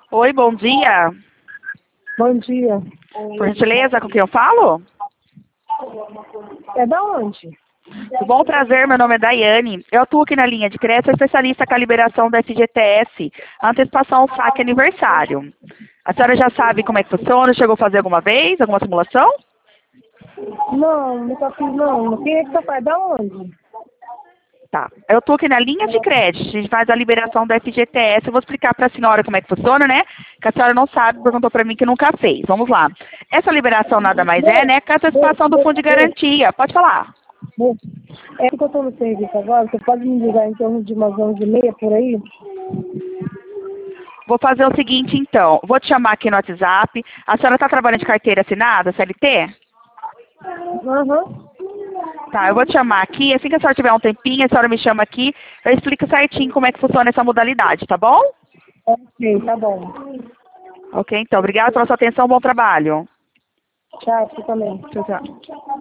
Oi, bom dia. Bom dia. Por gentileza, com quem eu falo? É da onde? Tudo bom, prazer, meu nome é Daiane. Eu atuo aqui na linha de crédito, sou especialista com a liberação da FGTS, antecipação saque aniversário. A senhora já sabe como é que funciona? Chegou a fazer alguma vez, alguma simulação? Não, nunca fiz não. Quem é que tá fazendo? Da onde? Tá. Eu estou aqui na linha de crédito, a gente faz a liberação da FGTS. Eu vou explicar para a senhora como é que funciona, né? Que a senhora não sabe, perguntou para mim que nunca fez. Vamos lá. Essa liberação nada mais é, né? Que a antecipação do fundo de garantia. Pode falar. É que eu tô no serviço agora, você pode me ligar em torno de umas 11h30 por aí? Vou fazer o seguinte, então. Vou te chamar aqui no WhatsApp. A senhora está trabalhando de carteira assinada, CLT? Aham. Tá, eu vou te chamar aqui. Assim que a senhora tiver um tempinho, a senhora me chama aqui. Eu explico certinho como é que funciona essa modalidade, tá bom? Ok, tá bom. Ok, então. Obrigada pela sua atenção. Bom trabalho. Tchau, você também. Tchau, tchau.